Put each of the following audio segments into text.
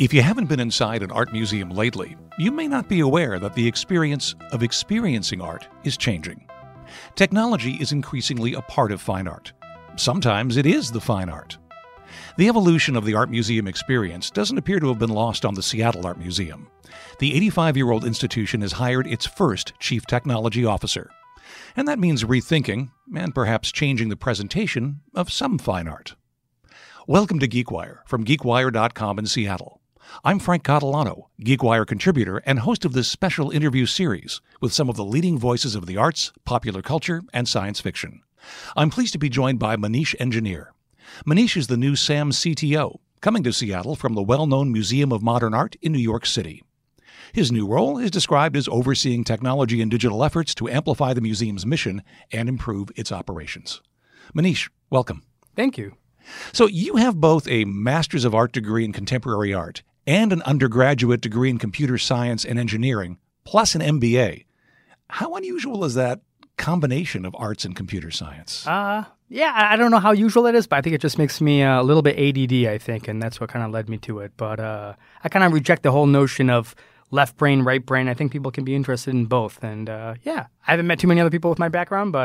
If you haven't been inside an art museum lately, you may not be aware that the experience of experiencing art is changing. Technology is increasingly a part of fine art. Sometimes it is the fine art. The evolution of the art museum experience doesn't appear to have been lost on the Seattle Art Museum. The 85-year-old institution has hired its first chief technology officer. And that means rethinking, and perhaps changing the presentation of some fine art. Welcome to GeekWire from GeekWire.com in Seattle. I'm Frank Catalano, GeekWire contributor and host of this special interview series with some of the leading voices of the arts, popular culture, and science fiction. I'm pleased to be joined by Manish Engineer. Manish is the new SAM CTO, coming to Seattle from the well-known Museum of Modern Art in New York City. His new role is described as overseeing technology and digital efforts to amplify the museum's mission and improve its operations. Manish, welcome. Thank you. So you have both a Master's of Art degree in Contemporary Art and an undergraduate degree in Computer Science and Engineering, plus an MBA. How unusual is that combination of arts and computer science? Yeah, I don't know how usual it is, but I think it just makes me a little bit ADD, I think, and that's what kind of led me to it. But I kind of reject the whole notion of left brain, right brain. I think people can be interested in both. And yeah, I haven't met too many other people with my background, but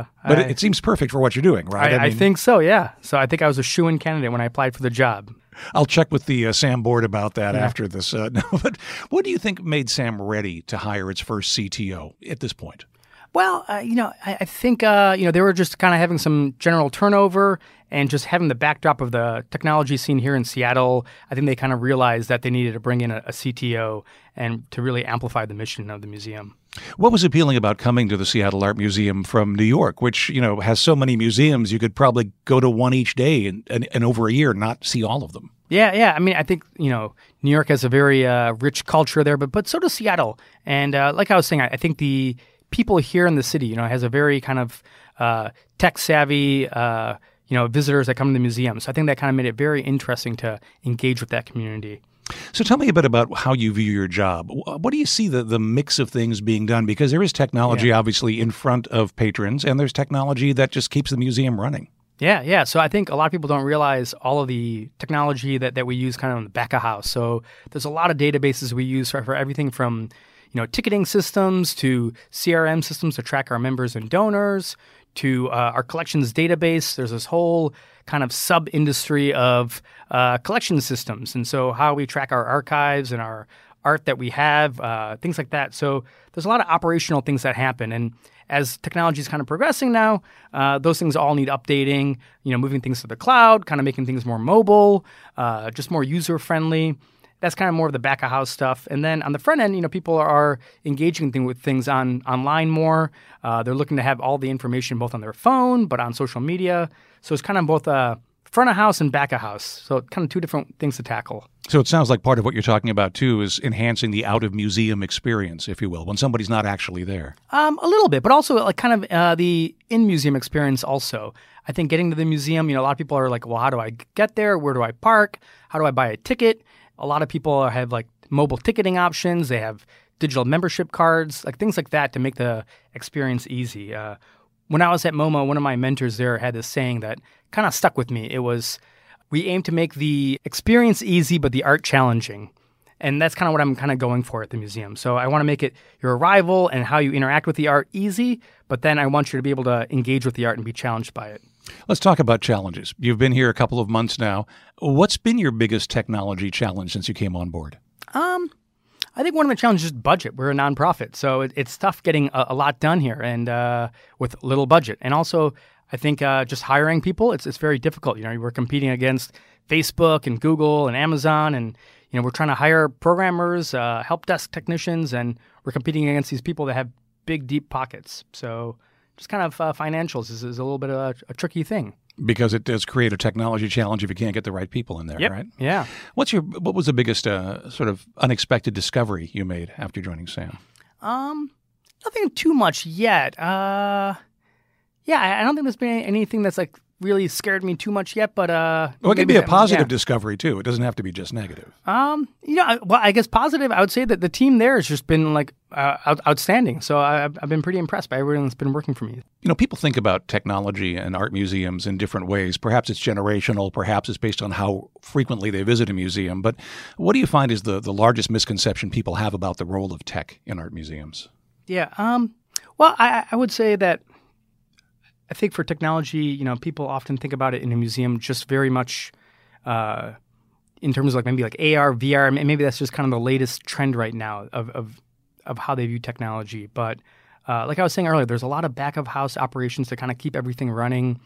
it seems perfect for what you're doing, right? I think so, yeah. So I think I was a shoo-in candidate when I applied for the job. I'll check with the SAM board about that after this. But what do you think made SAM ready to hire its first CTO at this point? Well, I think, they were just kind of having some general turnover and just having the backdrop of the technology scene here in Seattle. I think they kind of realized that they needed to bring in a CTO and to really amplify the mission of the museum. What was appealing about coming to the Seattle Art Museum from New York, which, has so many museums, you could probably go to one each day and over a year not see all of them? Yeah. I mean, I think, New York has a very rich culture there, but so does Seattle. And like I was saying, I think the people here in the city, has a very kind of tech-savvy, visitors that come to the museum. So I think that kind of made it very interesting to engage with that community. So tell me a bit about how you view your job. What do you see the mix of things being done? Because there is technology, obviously, in front of patrons, and there's technology that just keeps the museum running. Yeah. So I think a lot of people don't realize all of the technology that we use kind of on the back of house. So there's a lot of databases we use for everything from ticketing systems to CRM systems to track our members and donors to our collections database. There's this whole kind of sub-industry of collection systems. And so how we track our archives and our art that we have, things like that. So there's a lot of operational things that happen. And as technology is kind of progressing now, those things all need updating, moving things to the cloud, kind of making things more mobile, just more user-friendly. That's kind of more of the back of house stuff. And then on the front end, people are engaging with things online more. They're looking to have all the information both on their phone, but on social media. So it's kind of both front of house and back of house. So kind of two different things to tackle. So it sounds like part of what you're talking about, too, is enhancing the out-of-museum experience, if you will, when somebody's not actually there. A little bit, but also like kind of the in-museum experience also. I think getting to the museum, a lot of people are like, well, how do I get there? Where do I park? How do I buy a ticket? A lot of people have like mobile ticketing options. They have digital membership cards, like things like that to make the experience easy. When I was at MoMA, one of my mentors there had this saying that kind of stuck with me. It was, we aim to make the experience easy, but the art challenging. And that's kind of what I'm kind of going for at the museum. So I want to make it your arrival and how you interact with the art easy, but then I want you to be able to engage with the art and be challenged by it. Let's talk about challenges. You've been here a couple of months now. What's been your biggest technology challenge since you came on board? I think one of the challenges is budget. We're a nonprofit, so it's tough getting a lot done here and with little budget. And also, I think just hiring people, it's very difficult. We're competing against Facebook and Google and Amazon, and we're trying to hire programmers, help desk technicians, and we're competing against these people that have big, deep pockets. So just kind of financials is a little bit of a tricky thing. Because it does create a technology challenge if you can't get the right people in there, right? Yeah. What was the biggest sort of unexpected discovery you made after joining SAM? Nothing too much yet. I don't think there's been anything that's like really scared me too much yet, but well, it can be a positive discovery too. It doesn't have to be just negative. Well, I guess positive. I would say that the team there has just been like outstanding. So I've been pretty impressed by everyone that's been working for me. People think about technology and art museums in different ways. Perhaps it's generational. Perhaps it's based on how frequently they visit a museum. But what do you find is the largest misconception people have about the role of tech in art museums? Yeah. Well, I would say that I think for technology, people often think about it in a museum just very much in terms of like maybe like AR, VR. Maybe that's just kind of the latest trend right now of how they view technology. But like I was saying earlier, there's a lot of back of house operations to kind of keep everything running.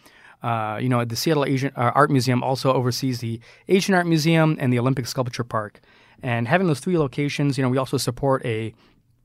The Seattle Asian Art Museum also oversees the Asian Art Museum and the Olympic Sculpture Park. And having those 3 locations, we also support a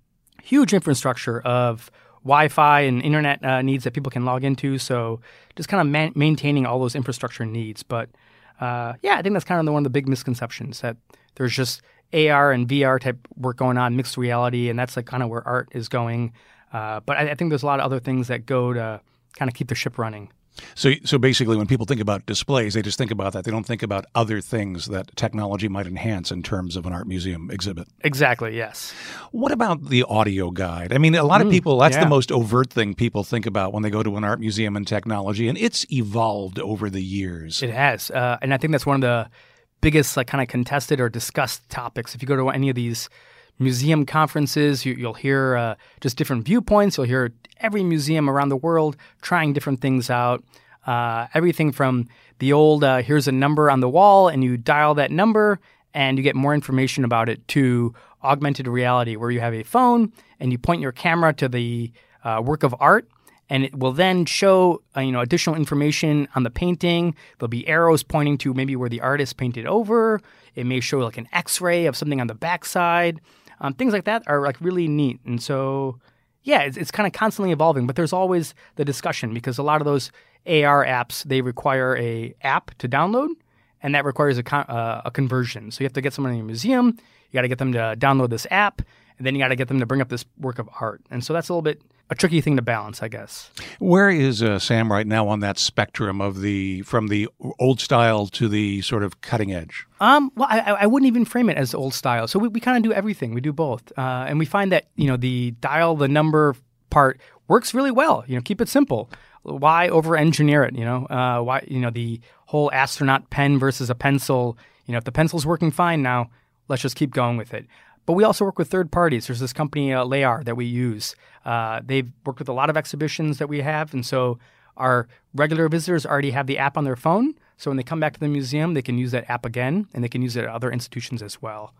huge infrastructure of Wi-Fi and internet needs that people can log into. So just kind of maintaining all those infrastructure needs. But I think that's kind of one of the big misconceptions, that there's just AR and VR type work going on, mixed reality, and that's like kind of where art is going. But I think there's a lot of other things that go to kind of keep the ship running. So basically, when people think about displays, they just think about that. They don't think about other things that technology might enhance in terms of an art museum exhibit. Exactly, yes. What about the audio guide? I mean, a lot of people, that's the most overt thing people think about when they go to an art museum and technology, and it's evolved over the years. It has. And I think that's one of the biggest like kind of contested or discussed topics. If you go to any of these museum conferences, you'll hear just different viewpoints. You'll hear every museum around the world trying different things out. Everything from the old, here's a number on the wall and you dial that number and you get more information about it, to augmented reality where you have a phone and you point your camera to the work of art and it will then show additional information on the painting. There'll be arrows pointing to maybe where the artist painted over. It may show like an X-ray of something on the backside. Things like that are like really neat. And so, it's kind of constantly evolving, but there's always the discussion because a lot of those AR apps, they require a app to download, and that requires a conversion. So you have to get someone in your museum, you got to get them to download this app, and then you got to get them to bring up this work of art. And so that's a little bit a tricky thing to balance, I guess. Where is Sam right now on that spectrum from the old style to the sort of cutting edge? Well, I wouldn't even frame it as old style. So we kind of do everything. We do both. And we find that, the dial, the number part works really well. Keep it simple. Why over-engineer it, Why, the whole astronaut pen versus a pencil. If the pencil's working fine now, let's just keep going with it. But we also work with third parties. There's this company, Layar, that we use. They've worked with a lot of exhibitions that we have, and so our regular visitors already have the app on their phone. So when they come back to the museum, they can use that app again, and they can use it at other institutions as well.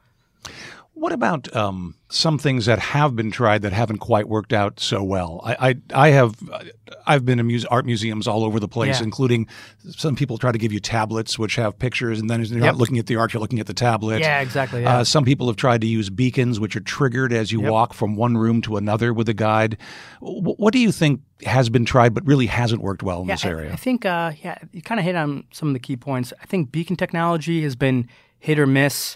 What about some things that have been tried that haven't quite worked out so well? I've been in art museums all over the place, including some people try to give you tablets which have pictures, and then you're not looking at the art, you're looking at the tablet. Yeah, exactly. Yeah. Some people have tried to use beacons which are triggered as you walk from one room to another with a guide. What do you think has been tried but really hasn't worked well in this area? I think, you kind of hit on some of the key points. I think beacon technology has been hit or miss.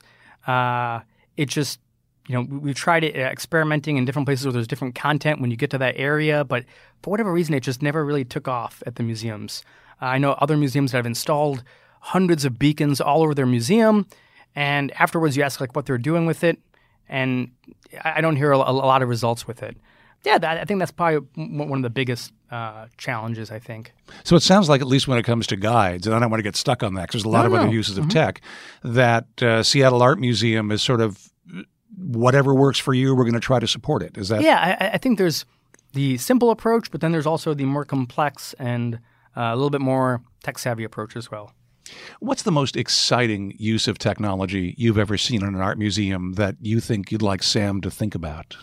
It just, we've tried it experimenting in different places where there's different content when you get to that area, but for whatever reason, it just never really took off at the museums. I know other museums that have installed hundreds of beacons all over their museum, and afterwards you ask like what they're doing with it, and I don't hear a lot of results with it. Yeah, I think that's probably one of the biggest challenges, I think. So it sounds like, at least when it comes to guides, and I don't want to get stuck on that because there's a lot of other uses of tech, that Seattle Art Museum is sort of whatever works for you, we're going to try to support it. Is that? Yeah, I think there's the simple approach, but then there's also the more complex and a little bit more tech-savvy approach as well. What's the most exciting use of technology you've ever seen in an art museum that you think you'd like Sam to think about?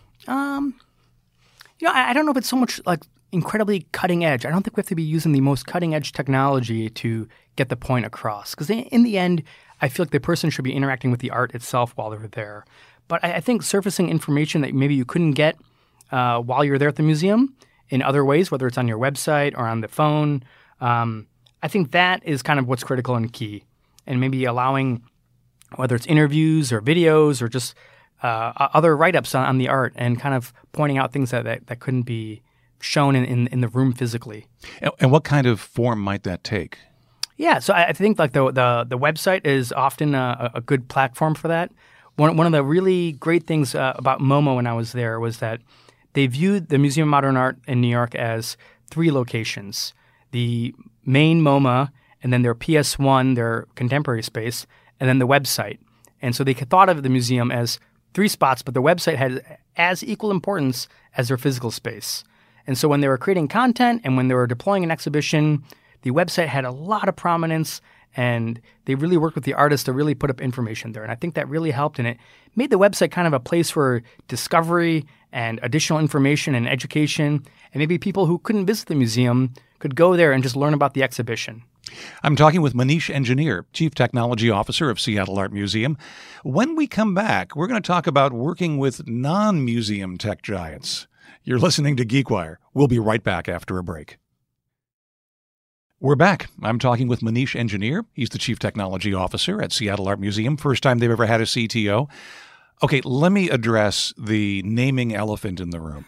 I don't know if it's so much like incredibly cutting edge. I don't think we have to be using the most cutting edge technology to get the point across. Because in the end, I feel like the person should be interacting with the art itself while they're there. But I think surfacing information that maybe you couldn't get while you're there at the museum in other ways, whether it's on your website or on the phone, I think that is kind of what's critical and key. And maybe allowing, whether it's interviews or videos or just other write-ups on the art, and kind of pointing out things that couldn't be shown in the room physically. And what kind of form might that take? Yeah, so I think like the website is often a good platform for that. One of the really great things about MoMA when I was there was that they viewed the Museum of Modern Art in New York as 3 locations: the main MoMA, and then their PS1, their contemporary space, and then the website. And so they thought of the museum as 3 spots, but the website had as equal importance as their physical space. And so when they were creating content and when they were deploying an exhibition, the website had a lot of prominence, and they really worked with the artists to really put up information there. And I think that really helped, and it made the website kind of a place for discovery and additional information and education. And maybe people who couldn't visit the museum could go there and just learn about the exhibition. I'm talking with Manish Engineer, Chief Technology Officer of Seattle Art Museum. When we come back, we're going to talk about working with non-museum tech giants. You're listening to GeekWire. We'll be right back after a break. We're back. I'm talking with Manish Engineer. He's the Chief Technology Officer at Seattle Art Museum. First time they've ever had a CTO. Okay, let me address the naming elephant in the room.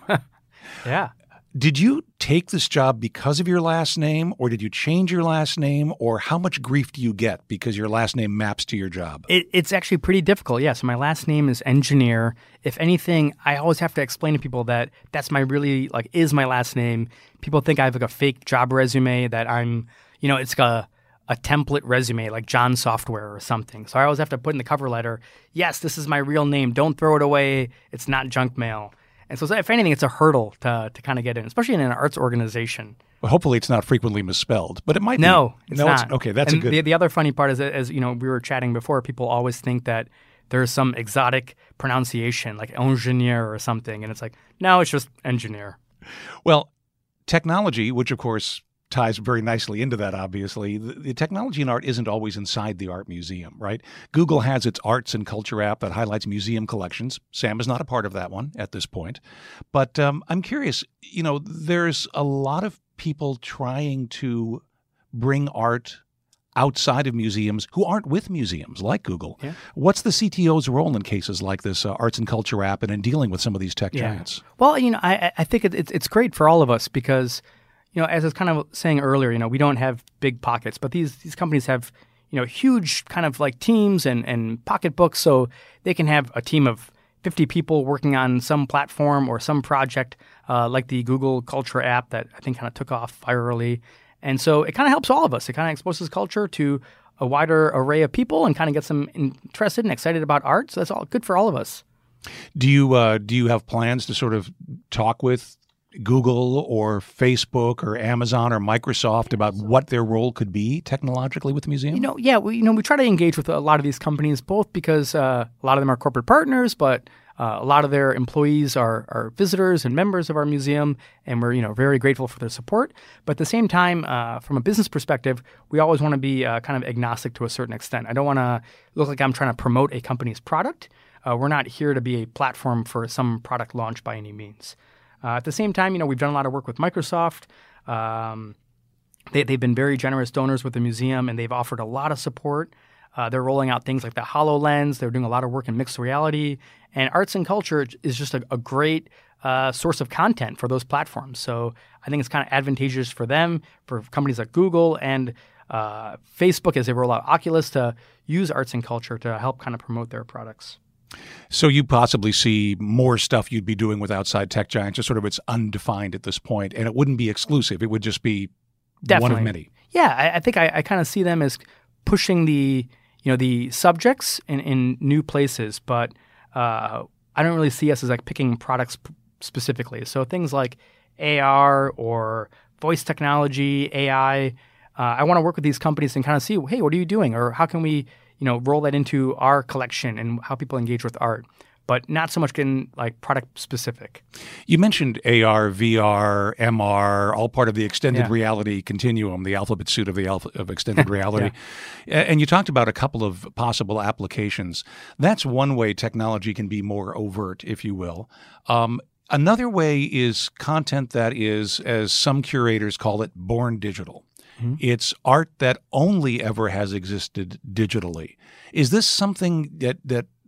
Yeah. Did you take this job because of your last name, or did you change your last name, or how much grief do you get because your last name maps to your job? It's actually pretty difficult. Yeah, so my last name is Engineer. If anything, I always have to explain to people that that's my really, is my last name. People think I have a fake job resume that I'm, it's a template resume like John Software or something. So I always have to put in the cover letter, yes, this is my real name. Don't throw it away. It's not junk mail. And so if anything, it's a hurdle to kind of get in, especially in an arts organization. Well, hopefully it's not frequently misspelled, but it might be. No, it's not. Okay, that's and a good. The other funny part is, as we were chatting before, people always think that there's some exotic pronunciation like ingénieur or something. And it's like, no, it's just engineer. Well, technology, which of course ties very nicely into that, obviously. The technology in art isn't always inside the art museum, right? Google has its arts and culture app that highlights museum collections. Sam is not a part of that one at this point. But I'm curious, there's a lot of people trying to bring art outside of museums who aren't with museums, like Google. Yeah. What's the CTO's role in cases like this arts and culture app and in dealing with some of these tech giants? Well, I think it's great for all of us because as I was kind of saying earlier, we don't have big pockets, but these companies have, huge kind of like teams and pocketbooks, so they can have a team of 50 people working on some platform or some project like the Google Culture app that I think kind of took off virally. And so it kind of helps all of us. It kind of exposes culture to a wider array of people and kind of gets them interested and excited about art. So that's all good for all of us. Do you have plans to sort of talk with Google or Facebook or Amazon or Microsoft about what their role could be technologically with the museum? We try to engage with a lot of these companies, both because a lot of them are corporate partners, but a lot of their employees are visitors and members of our museum, and we're very grateful for their support. But at the same time, from a business perspective, we always want to be kind of agnostic to a certain extent. I don't want to look like I'm trying to promote a company's product. We're not here to be a platform for some product launch by any means. At the same time, we've done a lot of work with Microsoft. They've been very generous donors with the museum, and they've offered a lot of support. They're rolling out things like the HoloLens. They're doing a lot of work in mixed reality. And arts and culture is just a great source of content for those platforms. So I think it's kind of advantageous for them, for companies like Google and Facebook as they roll out Oculus to use arts and culture to help kind of promote their products. So you possibly see more stuff you'd be doing with outside tech giants, just sort of it's undefined at this point, and it wouldn't be exclusive. It would just be Definitely. one of many. Yeah, I think I kind of see them as pushing the subjects in new places, but I don't really see us as like picking products specifically. So things like AR or voice technology, AI, I want to work with these companies and kind of see, hey, what are you doing? Or how can we roll that into our collection and how people engage with art, but not so much getting like product specific. You mentioned AR, VR, MR, all part of the extended reality continuum, the alphabet soup of extended reality. And you talked about a couple of possible applications. That's one way technology can be more overt, if you will. Another way is content that is, as some curators call it, born digital. Mm-hmm. It's art that only ever has existed digitally. Is this something that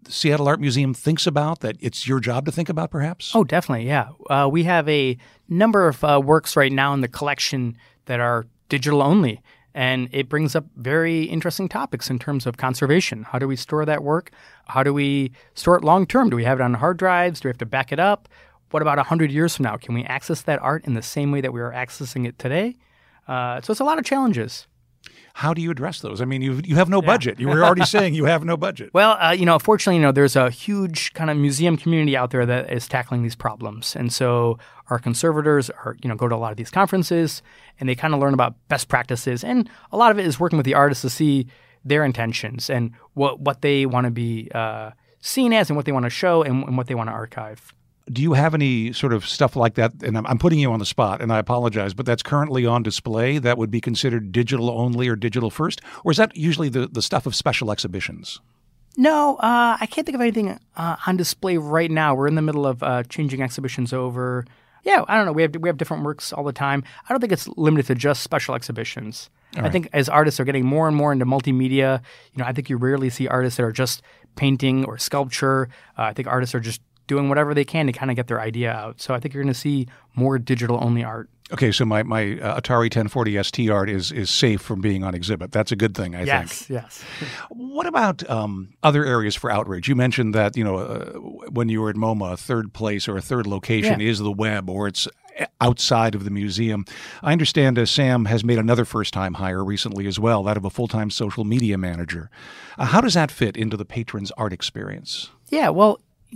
the Seattle Art Museum thinks about, that it's your job to think about, perhaps? Oh, definitely, yeah. We have a number of works right now in the collection that are digital only, and it brings up very interesting topics in terms of conservation. How do we store that work? How do we store it long term? Do we have it on hard drives? Do we have to back it up? What about 100 years from now? Can we access that art in the same way that we are accessing it today? So it's a lot of challenges. How do you address those? I mean, you have no budget. You were already saying you have no budget. Well, fortunately, there's a huge kind of museum community out there that is tackling these problems. And so our conservators go to a lot of these conferences, and they kind of learn about best practices. And a lot of it is working with the artists to see their intentions and what they want to be seen as and what they want to show and what they want to archive. Do you have any sort of stuff like that? And I'm putting you on the spot, and I apologize, but that's currently on display that would be considered digital only or digital first? Or is that usually the stuff of special exhibitions? No, I can't think of anything on display right now. We're in the middle of changing exhibitions over. Yeah, I don't know. We have different works all the time. I don't think it's limited to just special exhibitions. All right. I think as artists are getting more and more into multimedia, I think you rarely see artists that are just painting or sculpture. I think artists are just doing whatever they can to kind of get their idea out. So I think you're going to see more digital-only art. Okay, so my Atari 1040 ST art is safe from being on exhibit. That's a good thing, I think. Yes. What about other areas for outreach? You mentioned that, when you were at MoMA, a third place or a third location is the web, or it's outside of the museum. I understand Sam has made another first-time hire recently as well, that of a full-time social media manager. How does that fit into the patron's art experience? Yeah, well,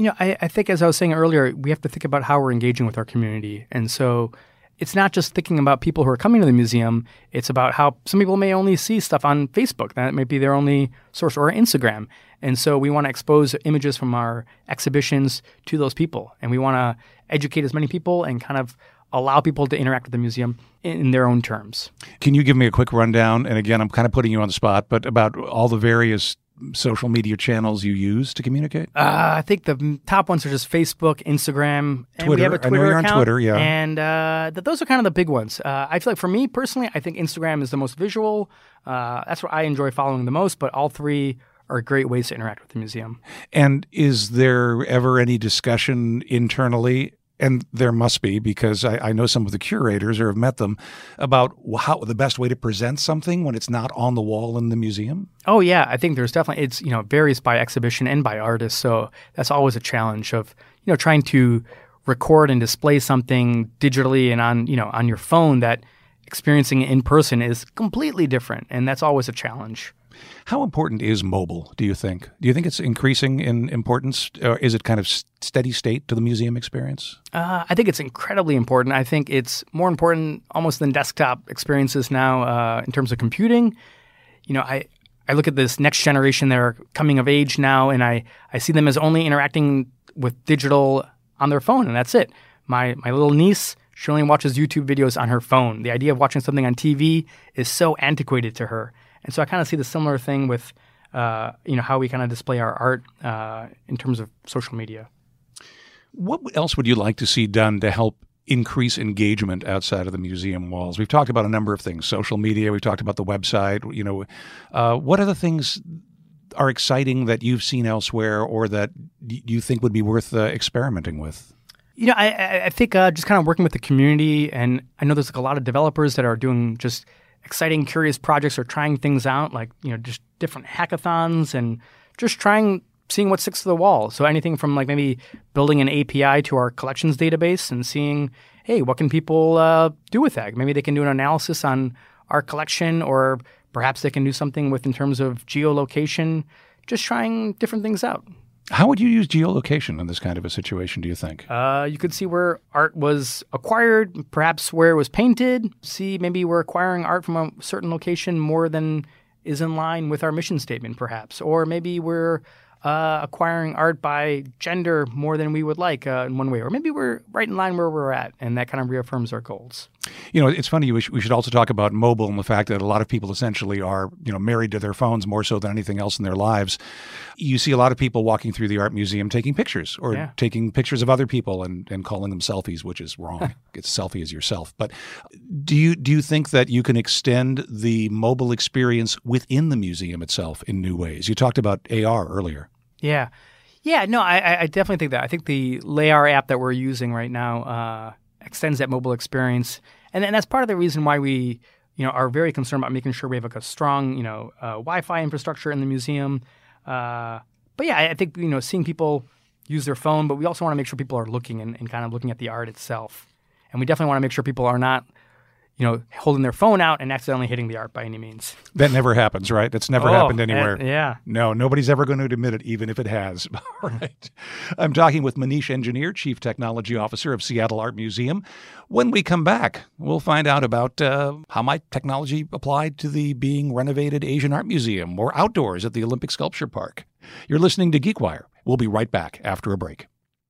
I think, as I was saying earlier, we have to think about how we're engaging with our community. And so it's not just thinking about people who are coming to the museum. It's about how some people may only see stuff on Facebook. That may be their only source, or Instagram. And so we want to expose images from our exhibitions to those people. And we want to educate as many people and kind of allow people to interact with the museum in their own terms. Can you give me a quick rundown? And again, I'm kind of putting you on the spot, but about all the various social media channels you use to communicate? I think the top ones are just Facebook, Instagram, and Twitter. We have a Twitter I know you're account, on Twitter, yeah. And those are kind of the big ones. I feel like for me personally, I think Instagram is the most visual. That's what I enjoy following the most, but all three are great ways to interact with the museum. And is there ever any discussion internally? And there must be, because I know some of the curators or have met them, about how the best way to present something when it's not on the wall in the museum? Oh, yeah. I think there's definitely, it's, varies by exhibition and by artist. So that's always a challenge of, trying to record and display something digitally and on your phone, that experiencing it in person is completely different. And that's always a challenge. How important is mobile, do you think? Do you think it's increasing in importance? Or is it kind of steady state to the museum experience? I think it's incredibly important. I think it's more important almost than desktop experiences now in terms of computing. I look at this next generation that are coming of age now, and I see them as only interacting with digital on their phone, and that's it. My little niece, she only watches YouTube videos on her phone. The idea of watching something on TV is so antiquated to her. And so I kind of see the similar thing with, how we kind of display our art in terms of social media. What else would you like to see done to help increase engagement outside of the museum walls? We've talked about a number of things, social media. We've talked about the website. What other things are exciting that you've seen elsewhere or that you think would be worth experimenting with? I think just kind of working with the community, and I know there's a lot of developers that are doing just exciting, curious projects or trying things out, like, just different hackathons and just seeing what sticks to the wall. So anything from like maybe building an API to our collections database and seeing, hey, what can people do with that? Maybe they can do an analysis on our collection, or perhaps they can do something in terms of geolocation, just trying different things out. How would you use geolocation in this kind of a situation, do you think? You could see where art was acquired, perhaps where it was painted. See, maybe we're acquiring art from a certain location more than is in line with our mission statement, perhaps. Or maybe we're acquiring art by gender more than we would like in one way. Or maybe we're right in line where we're at, and that kind of reaffirms our goals. It's funny, we should also talk about mobile and the fact that a lot of people essentially are, married to their phones more so than anything else in their lives. You see a lot of people walking through the art museum taking pictures or taking pictures of other people and calling them selfies, which is wrong. It's selfie as yourself. But do you think that you can extend the mobile experience within the museum itself in new ways? You talked about AR earlier. Yeah. Yeah, no, I definitely think that. I think the Layar app that we're using right now extends that mobile experience, and that's part of the reason why we, are very concerned about making sure we have like a strong, Wi-Fi infrastructure in the museum. But yeah, I think seeing people use their phone, but we also want to make sure people are looking and kind of looking at the art itself, and we definitely want to make sure people are not holding their phone out and accidentally hitting the art by any means. That never happens, right? That's never happened anywhere. Yeah. No, nobody's ever going to admit it, even if it has. All right. I'm talking with Manish Engineer, Chief Technology Officer of Seattle Art Museum. When we come back, we'll find out about how my technology applied to the being renovated Asian Art Museum or outdoors at the Olympic Sculpture Park. You're listening to GeekWire. We'll be right back after a break.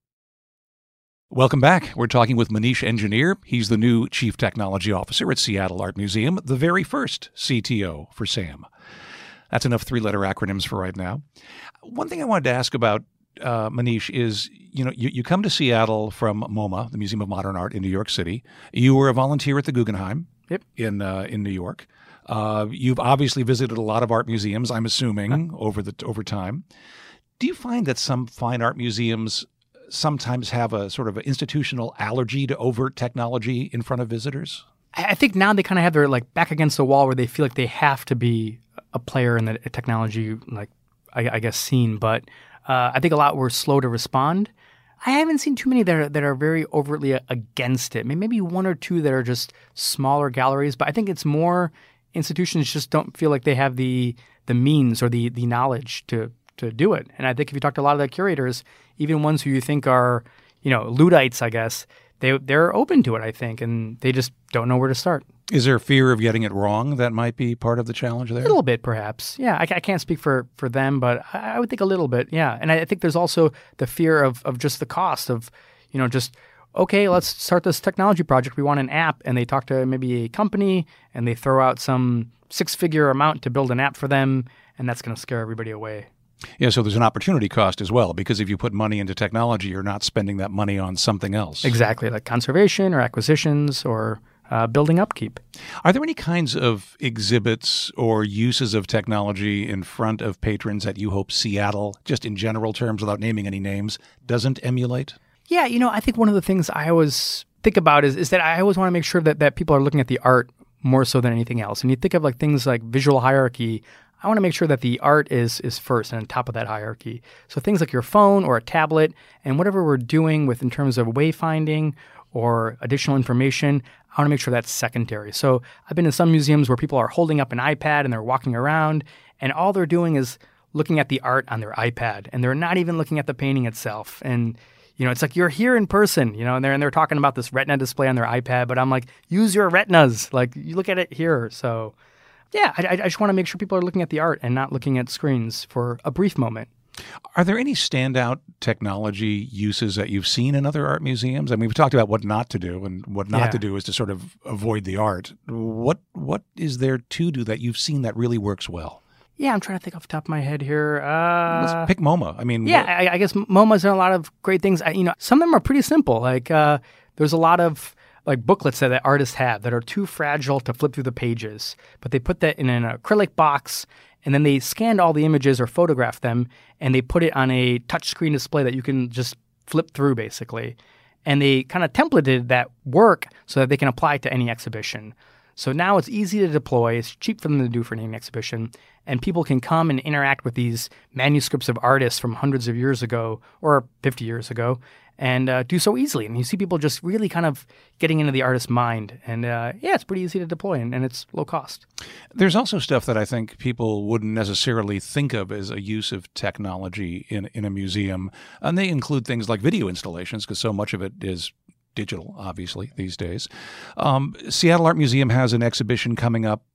Welcome back. We're talking with Manish Engineer. He's the new Chief Technology Officer at Seattle Art Museum, the very first CTO for SAM. That's enough three-letter acronyms for right now. One thing I wanted to ask about, Manish, is you come to Seattle from MoMA, the Museum of Modern Art in New York City. You were a volunteer at the Guggenheim in New York. You've obviously visited a lot of art museums, I'm assuming, over time. Do you find that some fine art museums sometimes have a sort of an institutional allergy to overt technology in front of visitors? I think now they kind of have their back against the wall where they feel like they have to be a player in the technology, I guess, scene. But I think a lot were slow to respond. I haven't seen too many that are very overtly against it. Maybe one or two that are just smaller galleries. But I think it's more institutions just don't feel like they have the means or the knowledge to do it. And I think if you talk to a lot of the curators, even ones who you think are, Luddites, I guess, they're open to it, I think, and they just don't know where to start. Is there fear of getting it wrong that might be part of the challenge there? A little bit, perhaps. Yeah, I can't speak for them, but I would think a little bit, yeah. And I think there's also the fear of just the cost of, okay, let's start this technology project. We want an app, and they talk to maybe a company, and they throw out some six-figure amount to build an app for them, and that's going to scare everybody away. Yeah, so there's an opportunity cost as well, because if you put money into technology, you're not spending that money on something else. Exactly, like conservation or acquisitions or building upkeep. Are there any kinds of exhibits or uses of technology in front of patrons that you hope Seattle, just in general terms, without naming any names, doesn't emulate? Yeah, I think one of the things I always think about is that I always want to make sure that people are looking at the art more so than anything else. And you think of things like visual hierarchy. I want to make sure that the art is first and on top of that hierarchy. So things like your phone or a tablet and whatever we're doing in terms of wayfinding or additional information, I want to make sure that's secondary. So I've been in some museums where people are holding up an iPad and they're walking around and all they're doing is looking at the art on their iPad and they're not even looking at the painting itself. And it's like you're here in person, and they're talking about this retina display on their iPad, but I'm like, use your retinas. You look at it here. So yeah, I just want to make sure people are looking at the art and not looking at screens for a brief moment. Are there any standout technology uses that you've seen in other art museums? I mean, we've talked about what not to do, and what not to do is to sort of avoid the art. What is there to do that you've seen that really works well? Yeah, I'm trying to think off the top of my head here. Let's pick MoMA. I mean, I guess MoMA's done a lot of great things. Some of them are pretty simple. There's a lot of booklets that artists have that are too fragile to flip through the pages, but they put that in an acrylic box, and then they scanned all the images or photographed them, and they put it on a touchscreen display that you can just flip through, basically. And they kind of templated that work so that they can apply it to any exhibition. So now it's easy to deploy, it's cheap for them to do for any exhibition, and people can come and interact with these manuscripts of artists from hundreds of years ago or 50 years ago and do so easily. And you see people just really kind of getting into the artist's mind. And it's pretty easy to deploy and it's low cost. There's also stuff that I think people wouldn't necessarily think of as a use of technology in a museum. And they include things like video installations because so much of it is digital, obviously, these days. Seattle Art Museum has an exhibition coming up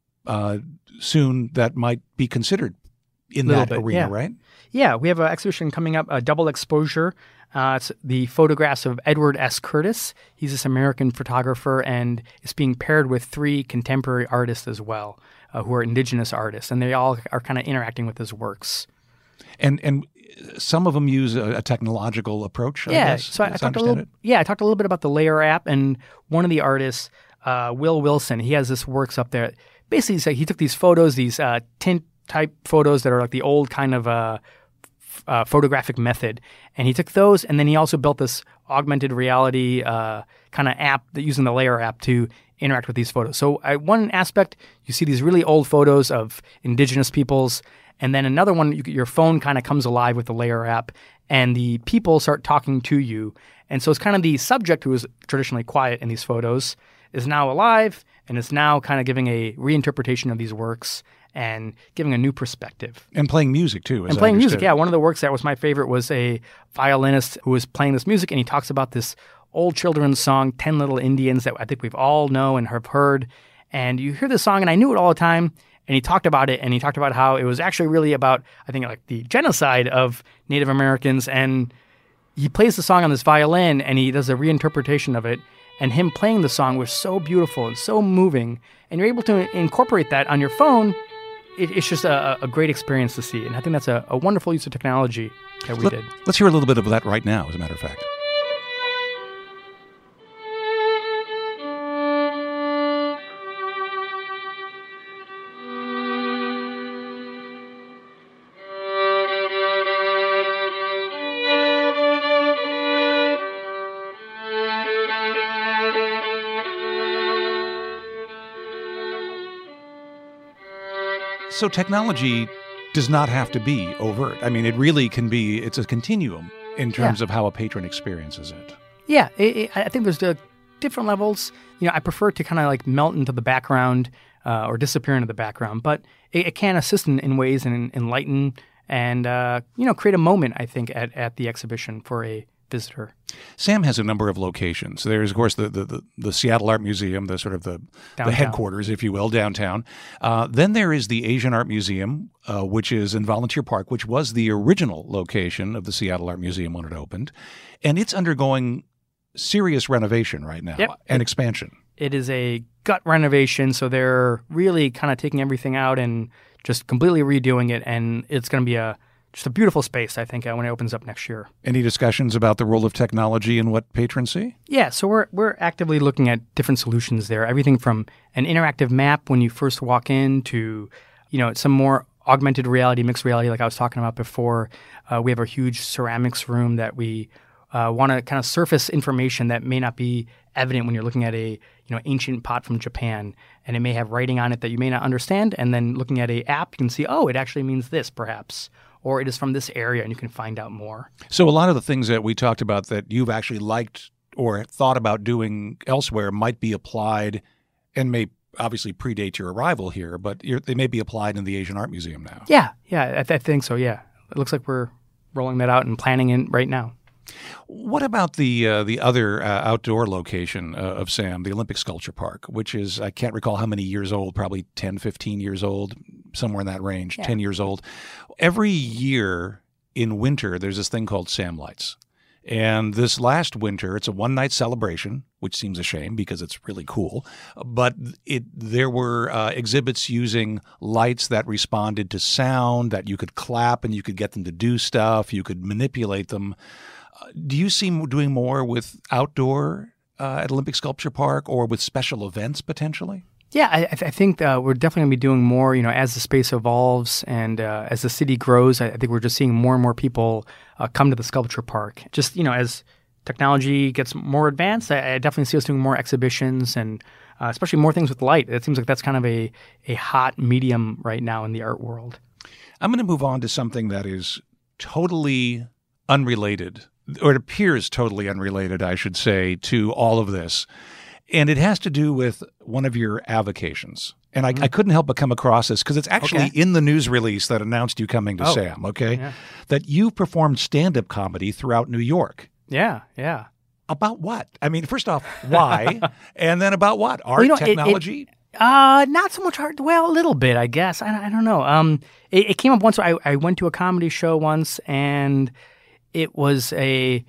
soon that might be considered in that arena, right? Yeah, we have an exhibition coming up, Double Exposure. It's the photographs of Edward S. Curtis. He's this American photographer, and it's being paired with 3 contemporary artists as well, who are indigenous artists, and they all are kind of interacting with his works. And some of them use a technological approach, I guess. So I talked a little bit about the Layar app, and one of the artists, Will Wilson, he has this works up there. Basically, he took these photos, these tint type photos that are like the old kind of photographic method. And he took those, and then he also built this augmented reality kind of app using the Layer app to interact with these photos. So one aspect, you see these really old photos of indigenous peoples, and then another one, your phone kind of comes alive with the Layer app, and the people start talking to you. And so it's kind of the subject who is traditionally quiet in these photos is now alive, and is now kind of giving a reinterpretation of these works and giving a new perspective. And playing music, too. And playing music, yeah. One of the works that was my favorite was a violinist who was playing this music, and he talks about this old children's song, 10 Little Indians, that I think we've all know and have heard. And you hear this song, and I knew it all the time, and he talked about it, and he talked about how it was actually really about, I think, like the genocide of Native Americans. And he plays the song on this violin, and he does a reinterpretation of it. And him playing the song was so beautiful and so moving. And you're able to incorporate that on your phone. It's just a great experience to see. And I think that's a wonderful use of technology that we did. Let's hear a little bit of that right now, as a matter of fact. So technology does not have to be overt. I mean, it really can be, it's a continuum in terms of how a patron experiences it. Yeah, I think there's different levels. I prefer to kind of like melt into the background or disappear into the background, but it can assist in ways and enlighten and, create a moment, I think, at the exhibition for a visitor. Sam has a number of locations. There's, of course, the Seattle Art Museum, the sort of the headquarters, if you will, downtown. Then there is the Asian Art Museum, which is in Volunteer Park, which was the original location of the Seattle Art Museum when it opened. And it's undergoing serious renovation right now and expansion. It is a gut renovation, so they're really kind of taking everything out and just completely redoing it, and it's going to be just a beautiful space, I think, when it opens up next year. Any discussions about the role of technology and what patrons see? Yeah, so we're actively looking at different solutions there. Everything from an interactive map when you first walk in to, some more augmented reality, mixed reality, like I was talking about before. We have a huge ceramics room that we want to kind of surface information that may not be evident when you're looking at a ancient pot from Japan, and it may have writing on it that you may not understand. And then looking at an app, you can see, it actually means this, perhaps. Or it is from this area, and you can find out more. So a lot of the things that we talked about that you've actually liked or thought about doing elsewhere might be applied and may obviously predate your arrival here, but they may be applied in the Asian Art Museum now. Yeah, I think so, yeah. It looks like we're rolling that out and planning it right now. What about the other outdoor location of Sam, the Olympic Sculpture Park, which is, I can't recall how many years old, probably 10, 15 years old, somewhere in that range, 10 years old. Every year in winter, there's this thing called Sam Lights. And this last winter, it's a one-night celebration, which seems a shame because it's really cool. But there were exhibits using lights that responded to sound, that you could clap and you could get them to do stuff. You could manipulate them. Do you see doing more with outdoor at Olympic Sculpture Park or with special events potentially? Yeah, I think we're definitely going to be doing more, as the space evolves and as the city grows. I think we're just seeing more and more people come to the sculpture park. Just, as technology gets more advanced, I definitely see us doing more exhibitions and especially more things with light. It seems like that's kind of a hot medium right now in the art world. I'm going to move on to something that is totally unrelated, or it appears totally unrelated, I should say, to all of this. And it has to do with one of your avocations. And I couldn't help but come across this because it's actually in the news release that announced you coming to Sam, that you performed stand-up comedy throughout New York. Yeah. About what? I mean, first off, why? And then about what? Art, technology? Not so much art. Well, a little bit, I guess. I don't know. It came up once. I went to a comedy show once, and it was a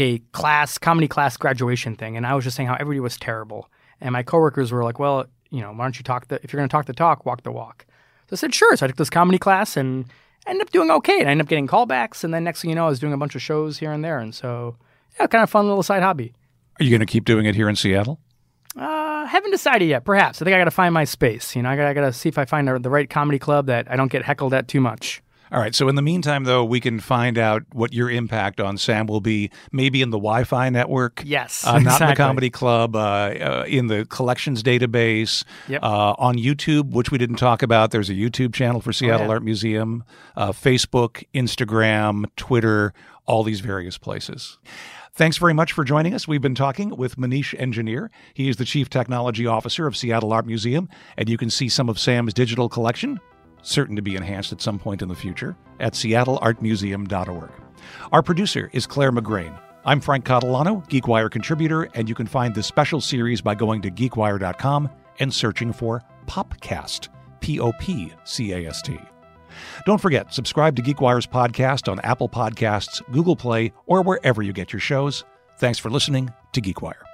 comedy class graduation thing, and I was just saying how everybody was terrible. And my coworkers were like, well, why don't you if you're going to talk the talk, walk the walk. So I said, sure. So I took this comedy class and ended up doing okay. And I ended up getting callbacks, and then next thing you know, I was doing a bunch of shows here and there. And so, kind of fun little side hobby. Are you going to keep doing it here in Seattle? Haven't decided yet, perhaps. I think I got to find my space. I got to see if I find the right comedy club that I don't get heckled at too much. All right. So in the meantime, though, we can find out what your impact on Sam will be, maybe in the Wi-Fi network. Yes, not exactly. in the Comedy Club, in the collections database, on YouTube, which we didn't talk about. There's a YouTube channel for Seattle Art Museum, Facebook, Instagram, Twitter, all these various places. Thanks very much for joining us. We've been talking with Manish Engineer. He is the Chief Technology Officer of Seattle Art Museum, and you can see some of Sam's digital collection, certain to be enhanced at some point in the future, at seattleartmuseum.org. Our producer is Claire McGrain. I'm Frank Catalano, GeekWire contributor, and you can find this special series by going to geekwire.com and searching for Popcast, Popcast. Don't forget, subscribe to GeekWire's podcast on Apple Podcasts, Google Play, or wherever you get your shows. Thanks for listening to GeekWire.